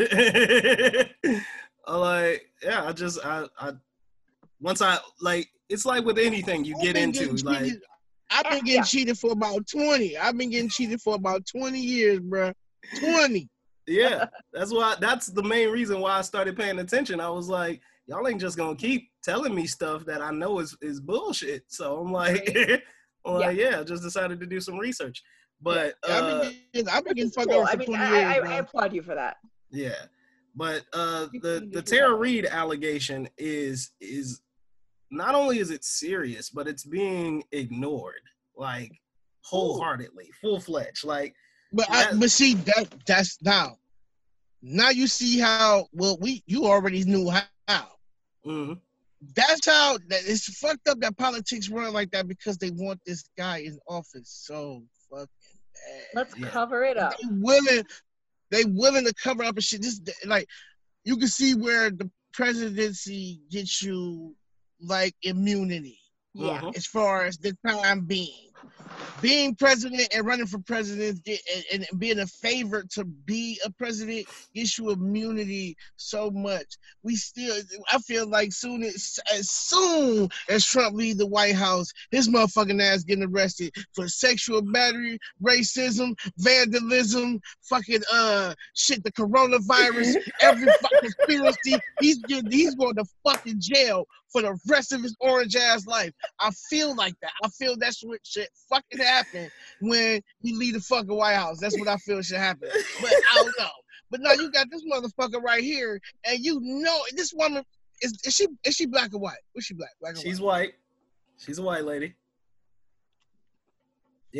I like yeah I just I, I once I like it's like with anything you I've get been into getting like cheated- I've been Yeah, getting yeah. cheated for about twenty. I've been getting cheated for about twenty years, bro. twenty. yeah that's why that's the main reason why I started paying attention. I was like, y'all ain't just gonna keep telling me stuff that I know is is bullshit. So I'm like I'm like yeah I just decided to do some research. But I've uh been getting, I've been getting It's fucked cool. over I for mean, twenty I, years, I, I bro. applaud you for that. yeah but uh You the can the do Tara that. Reid allegation is is not only is it serious, but it's being ignored like wholeheartedly, full fledged. Like But I, that- but see that that's now. Now you see how well we you already knew how. mhm. That's how that it's fucked up that politics run like that because they want this guy in office so fucking bad. Let's Yeah. cover it up. They willing, they willing to cover up and shit. This like you can see where the presidency gets you like immunity Yeah. Mhm. as far as the time being. Being president and running for president get, and, and being a favorite to be a president gives you immunity so much. We still, I feel like soon as, as soon as Trump leave the White House, his motherfucking ass getting arrested for sexual battery, racism, vandalism, fucking uh shit, the coronavirus, every fucking conspiracy. He's getting, he's going to fucking jail for the rest of his orange ass life. I feel like that. I feel that's what shit fucking happen when he leave the fucking White House. That's what I feel should happen. But I don't know. But no, you got this motherfucker right here, and you know this woman is is she is she black or white? Was she black? Black or She's white? white. She's a white lady. Yeah.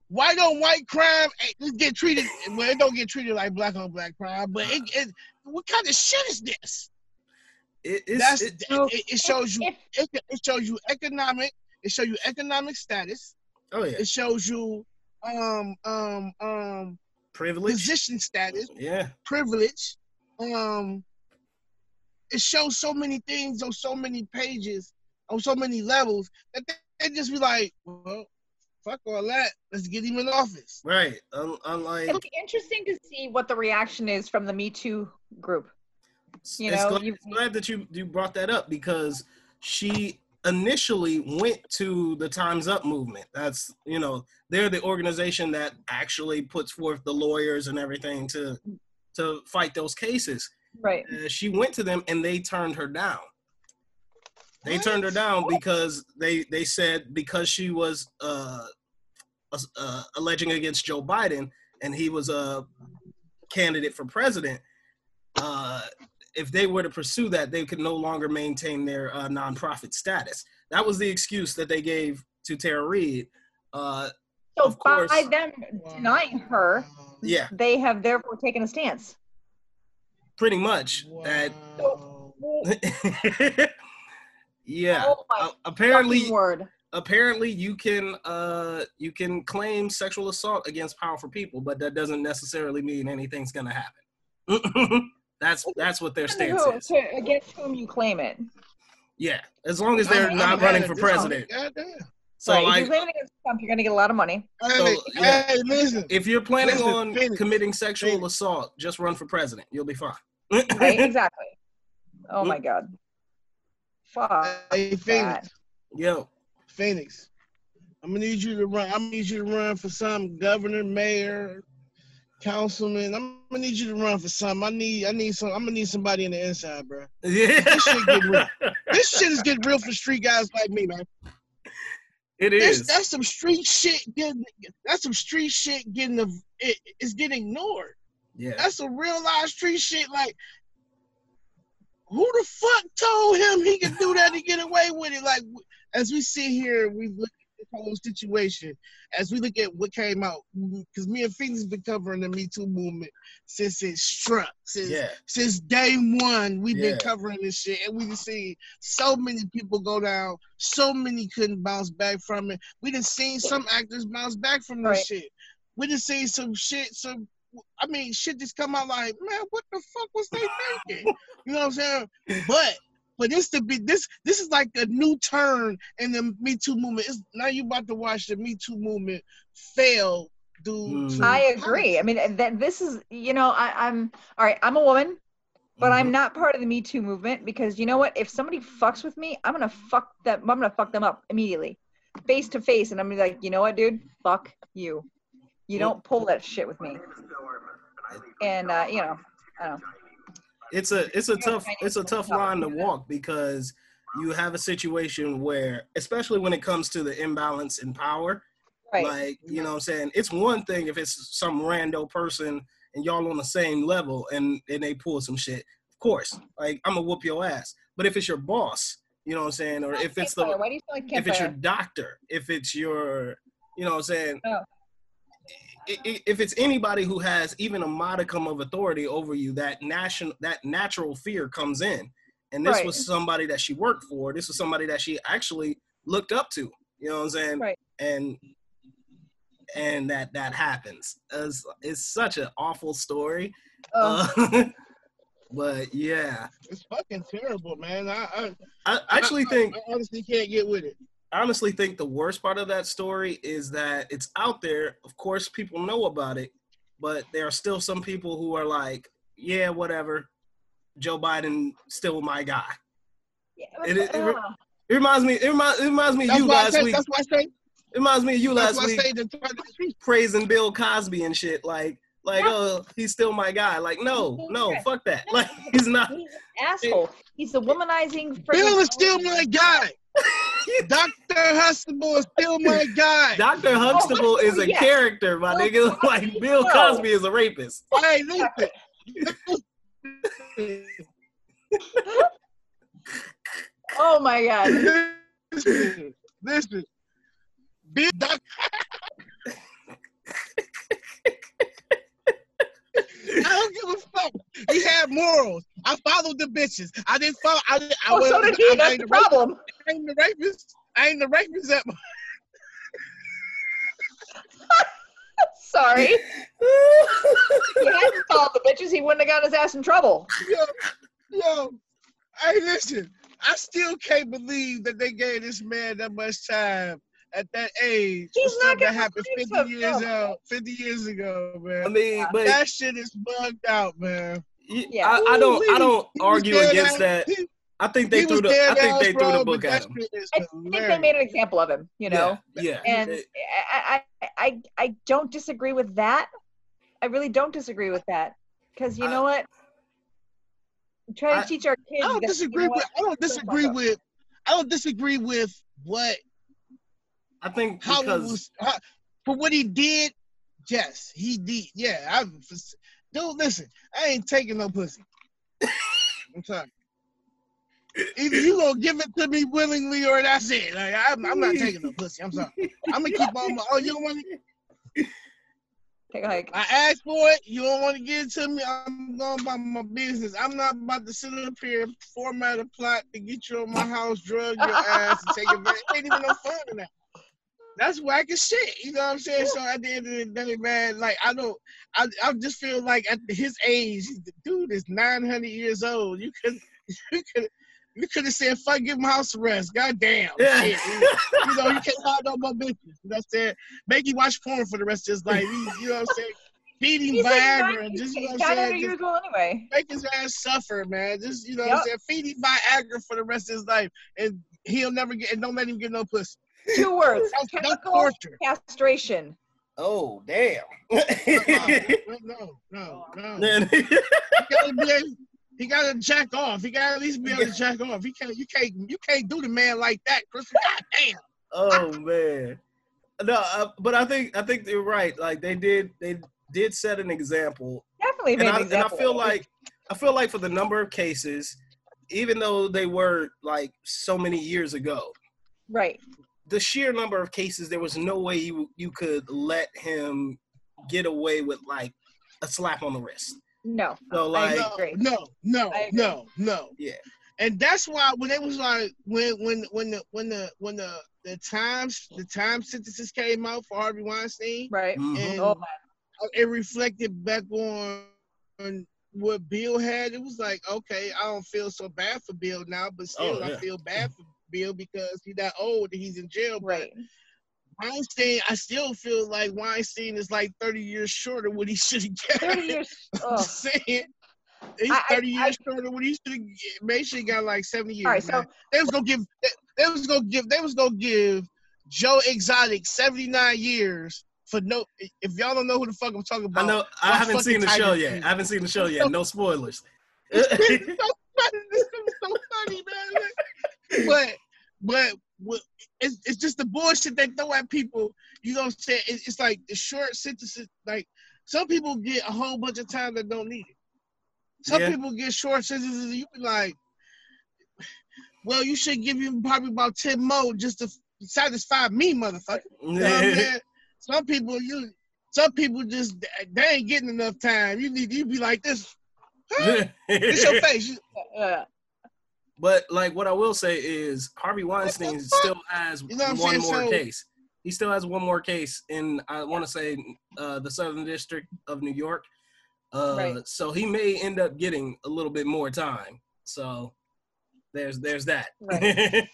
white on white crime, it get treated. Well, it don't get treated like black on black crime, but it, it what kind of shit is this? It, it's, That's it, it, it shows you it, it shows you economic. It shows you economic status. oh yeah, It shows you um um um privilege. position status, Yeah, privilege. Um, it shows so many things on so many pages, on so many levels that they, they just be like, well, fuck all that. Let's get him in office. right. Un- unlike, It'll be interesting to see what the reaction is from the Me Too group. You it's know, glad, you- glad that you you brought that up because she initially went to the Time's Up movement. That's, you know, they're the organization that actually puts forth the lawyers and everything to to fight those cases. Right. Uh, she went to them and they turned her down. They turned her down because they they said because she was uh, uh, alleging against Joe Biden and he was a candidate for president. Uh, if they were to pursue that, they could no longer maintain their uh, nonprofit status. That was the excuse that they gave to Tara Reid. Uh, So of course. by them denying her, yeah, they have therefore taken a stance. pretty much. That Wow. yeah. Oh my Uh, apparently, fucking word. apparently you can uh you can claim sexual assault against powerful people, but that doesn't necessarily mean anything's gonna happen. that's that's what their stance Who, is. to, against whom you claim it. Yeah, as long as they're I'm- not I'm running mad for at this president. one. Goddamn. So right. If like, you're claiming against Trump, you're going to get a lot of money. Hey, So, yeah. hey, listen. if you're planning Listen, on Phoenix, committing sexual Phoenix. assault, just run for president. You'll be fine. Right? Exactly. Oh my God. Fuck. Hey, Phoenix. that. Yo, Phoenix. I'm gonna need you to run. I'm gonna need you to run for some governor, mayor, councilman. I'm gonna need you to run for some. I need. I need some. I'm gonna need somebody in the inside, bro. yeah, This shit get real. This shit is getting real for street guys like me, man. it This, is. that's some street shit. Getting. That's some street shit getting. The, it, it's getting ignored. Yeah, That's some real life street shit. Like, who the fuck told him he could do that and get away with it? Like, as we sit here, we look at this whole situation, as we look at what came out, because me and Phoenix been covering the Me Too movement since it struck, since yeah, since day one. We've Yeah. been covering this shit, and we've seen so many people go down, so many couldn't bounce back from it. We done seen some actors bounce back from this Right. shit. We done seen some shit, some I mean, shit just come out like, man, what the fuck was they thinking? You know what I'm saying? But for this to be this, this is like a new turn in the Me Too movement. It's, now you about to watch the Me Too movement fail due Mm. to I agree. I mean, that this is, you know, I, I'm all right. I'm a woman, but I'm Mhm. not part of the Me Too movement because you know what? If somebody fucks with me, I'm gonna fuck them. I'm gonna fuck them up immediately, face to face, and I'm gonna be like, you know what, dude? Fuck you. You don't pull that shit with me. And uh, you know, I don't know. it's a it's a tough it's a tough line to walk because you have a situation where, especially when it comes to the imbalance in power, Right. like, you know what I'm saying, it's one thing if it's some rando person and y'all on the same level and, and they pull some shit. Of course, like, I'm gonna whoop your ass. But if it's your boss, you know what I'm saying, or if it's the Campfire. Why do you feel like if it's your campfire? doctor, if it's your, you know what I'm saying, Oh. i- i- if it's anybody who has even a modicum of authority over you, that national, that natural fear comes in. And this Right. was somebody that she worked for. This was somebody that she actually looked up to. You know what I'm saying? Right. And and that that happens. It's, it's such an awful story. Oh, Uh, but yeah, It's fucking terrible, man. I, I, I actually I, think. I honestly can't get with it. I honestly think the worst part of that story is that it's out there. Of course, people know about it, but there are still some people who are like, yeah, whatever. Joe Biden still my guy. yeah, it- it- uh, It reminds me, it reminds, it reminds me of That's you why I last say. week. That's why I say. It reminds me of you That's last why I week say the praising Bill Cosby and shit. Like, like, Yeah. oh, he's still my guy. Like, no, no, Yeah. fuck that. Like, he's not. he's an asshole. He's a womanizing. Bill friggin- is still my guy. Doctor Huxtable is still my guy. Doctor Huxtable Oh, is a yeah. character, my Oh, nigga. fucking Like, Bill no. Cosby is a rapist. Hey, listen. Oh my God. listen, listen. Bill, doc, had morals. I followed the bitches. I didn't follow. I, didn't, I Oh, so did he. I, That's I the problem. Rapist. I ain't the rapist. I ain't the rapist. At my... Sorry. If he hadn't followed the bitches, he wouldn't have gotten his ass in trouble. Yo, yo, hey, listen. I still can't believe that they gave this man that much time at that age. He's for not something that gonna happened believe fifty him, years no. ago. Fifty years ago, man. I mean, but That shit is bugged out, man. Yeah. I, I don't I don't He was argue dead against ass- that. he- I think he they threw was the dead I think ass they threw the wrong, book but at that him. shit is I think they hilarious. made an example of him, you know? Yeah, And yeah. I, I, I, I don't disagree with that. I really don't disagree with that. Because you I- know what? Try to I- teach our kids. I don't that, disagree you know with. what? I don't Don't disagree fuck up. with. I don't disagree with what I think how it because was how, for what he did. Yes, he did. Yeah, I dude. Listen, I ain't taking no pussy. I'm sorry. Either you gonna give it to me willingly or that's it. Like I'm, I'm not taking no pussy. I'm sorry. I'm gonna keep on my. Oh, you don't want to? Take a hike. I asked for it. You don't want to give it to me. I'm going about my business. I'm not about to sit up here, format a plot to get you on my house, drug your ass, and take advantage. Ain't even no fun in that. That's whack as shit. You know what I'm saying? So at the end of the day, man, like I don't, I, I just feel like at his age, the dude is nine hundred years old. You could, you could, you could have said, "Fuck, give him house arrest." God damn, Yeah. shit. You, you know, you can't have no more bitches. You know what I'm saying? Make him watch porn for the rest of his life. He, you know what I'm saying? Feed him He's like Viagra. ninety, Just, you know he's what I'm nine hundred saying? years Just old anyway. make his ass suffer, man. Just, you know Yep. what I'm saying? Feed him Viagra for the rest of his life. And he'll never get, and don't let him get no pussy. Two words: That's, that's chemical torture. castration. oh damn. No, no, no. Man. He gotta, be able, he gotta jack off. He gotta at least be able to jack off. He can't. You can't. You can't do the man like that, Chris. God damn. Oh man. No, uh, but I think I think you're right. Like they did they did set an example. Definitely And made I, an and I example. feel like I feel like for the number of cases, even though they were like so many years ago, right. the sheer number of cases, there was no way you you could let him get away with like a slap on the wrist. No. So I like, agree. No, no, I agree. no, no. yeah, And that's why when it was like when when when the when the when the the times the time sentences came out for Harvey Weinstein, Right. mhm. and Oh, it reflected back on, on what Bill had. It was like, okay, I don't feel so bad for Bill now, but still Oh, yeah. I feel bad for Bill because he's that old and he's in jail. But right. Weinstein, I still feel like Weinstein is like thirty years shorter what he should have got. Thirty years. I'm Oh. just saying. He's I- I- thirty I- years shorter what he should have. Made sure he got like seventy years. All right, so man. They was gonna give. They, they was gonna give. They was gonna give Joe Exotic seventy-nine years for no. If y'all don't know who the fuck I'm talking about, I know I watch haven't seen the fucking show Tiger yet. King. I haven't seen the show yet. No spoilers. It's so funny. This is so funny, man. But but what- it's it's just the bullshit they throw at people. You know what I'm saying? It's, it's like the short sentences. Like some people get a whole bunch of time that don't need it. Some Yeah. people get short sentences. And you be like, well, you should give him probably about ten more just to satisfy me, motherfucker. You know what I'm saying? Some people you. Some people just they ain't getting enough time. You need you be like this. Huh? It's your face. You- Uh, But like what I will say is Harvey Weinstein still has You know what I'm one saying? more So- case. He still has one more case in I want to say uh, the Southern District of New York. Uh, Right. So he may end up getting a little bit more time. So there's there's that. Right.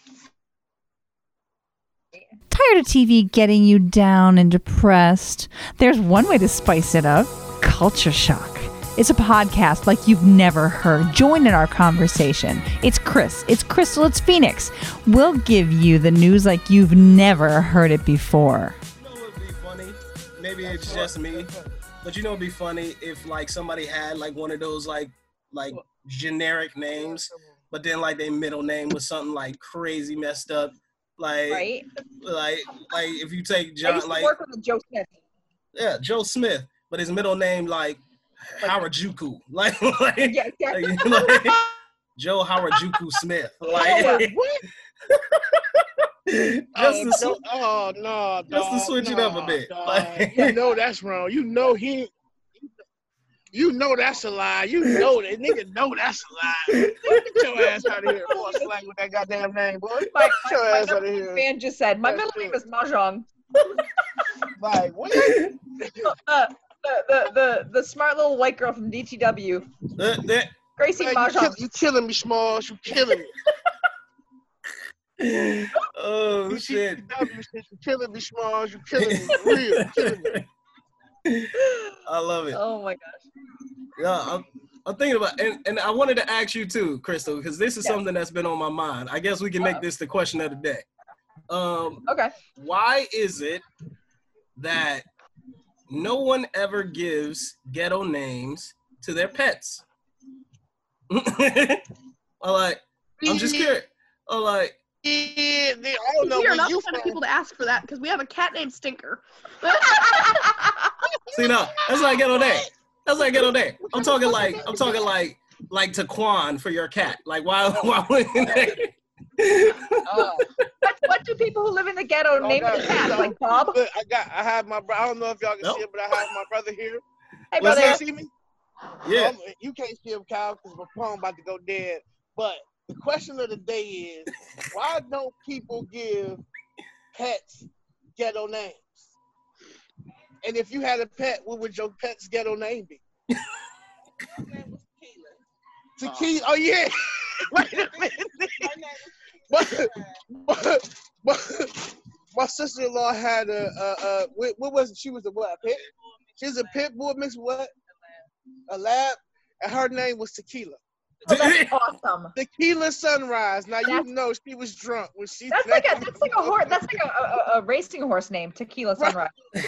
Tired of T V getting you down and depressed? There's one way to spice it up. Culture Shock. It's a podcast like you've never heard. Join in our conversation. It's Chris, it's Crystal, it's Phoenix. We'll give you the news like you've never heard it before. You know what would be funny? Maybe it's just me, but you know it'd be funny if like somebody had like one of those like like generic names, but then like their middle name was something like crazy messed up. Like right. like like if you take I John used to like work with Joe Smith. yeah, Joe Smith, but his middle name like Harajuku. Like like, Yeah, yeah. like, like Joe Harajuku Smith. Like Oh, what? just oh, to no, sw- oh no, just to dog, switch it no, up a bit. dog. Like, You know that's wrong. You know he. You know that's a lie. You know that nigga know that's a lie. Get your ass out of here. Boy, slang with that goddamn name, boy. My, Get your my ass out of number one here. fan just said, my That's middle name it. is Mahjong. Like, what? Uh, the, the, the, the smart little white girl from D T W, Uh, that- Gracie Man, you, Mahjong. kill, you killing me, Smalls. You killing me. oh You shit. You killing me, Smalls. You killing me. For real. You killing me. I love it. Oh my gosh. Yeah, I'm, I'm thinking about, and, and I wanted to ask you too, Crystal, because this is Yes. something that's been on my mind. I guess we can make Uh-oh. this the question of the day. Um, Okay. why is it that no one ever gives ghetto names to their pets? I like. I'm just curious. I like. Yeah, they, I don't know We are where not you the kind of from. people to ask for that because we have a cat named Stinker. See, no, that's not ghetto name. That's not ghetto name. I'm talking like. I'm talking like. Like Taquan for your cat. Like why? Why wouldn't they? Oh. What, what do people who live in the ghetto Oh, name God. the cat? So, Like Bob? Look, I got. I have my. bro- I don't know if y'all can Nope. see it, but I have my brother here. Hey, You brother. can't see me? Yeah. Um, you can't see him, Kyle, because my phone about to go dead. But the question of the day is, why don't people give pets ghetto names? And if you had a pet, what would your pet's ghetto name be? Tequila. Oh yeah. Wait a minute. but, but, but my sister-in-law had a, a, a what, what was it? She was a what? A pit? She was a pit bull mixed with what? A lab, and her name was Tequila. Oh, that's awesome. Tequila Sunrise. Now you That's- know she was drunk when she. That's like a that's like a horse. That's like a, a, a racing horse name, Tequila Sunrise.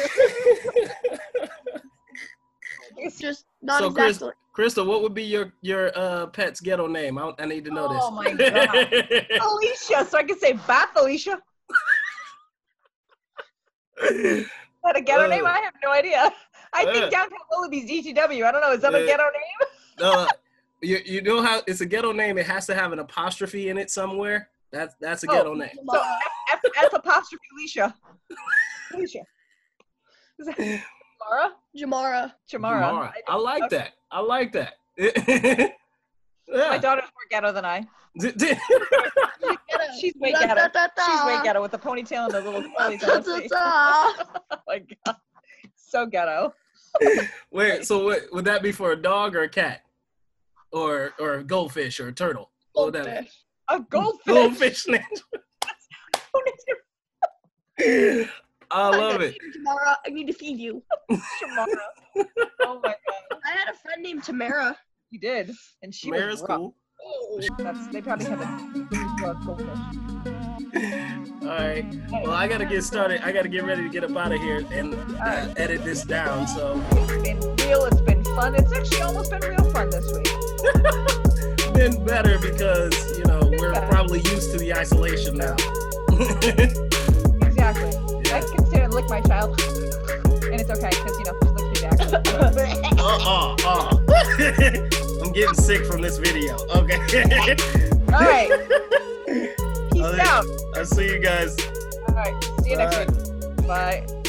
It's just not So, Chris- exactly. Crystal, what would be your your uh, pet's ghetto name? I, I need to know this. Oh, my God. Alicia, so I can say Bath Alicia. Is that a ghetto Uh, name? I have no idea. I uh. think Downtown Willoughby's D T W. I don't know. Is that a Uh. ghetto name? No, you you know how it's a ghetto name. It has to have an apostrophe in it somewhere. That's that's a Oh. ghetto name. So F, F, F apostrophe Alicia. Alicia. Is that Mara? Jamara. Chamara. Jamara. I like okay. that. I like that. My yeah. daughter's more ghetto than I. She's way Da, ghetto. da, da, da. She's way ghetto with the ponytail and the little curlies Da, on da, her face. da. Oh my god. So ghetto. Wait, so what, would that be for a dog or a cat? Or or a goldfish or a turtle? What would that be? Goldfish. A goldfish. Goldfish name. I love it. Jamara, I need to feed you. Chamara. Oh my god. I had a friend named Tamara. You did. And she Tamara's was rough. cool. That's, they probably have a goldfish. All right. Well, I gotta get started. I gotta get ready to get up out of here and uh, edit this down. So It's been real. It's been fun. It's actually almost been real fun this week. it's been better because you know we're probably used to the isolation now. Exactly. I can sit and lick my child. And it's okay, because, you know, she licks me back. uh, uh, uh. I'm getting sick from this video. Okay. All right. Peace All right. out. I'll see you guys. All right. See you next Bye. week. Bye.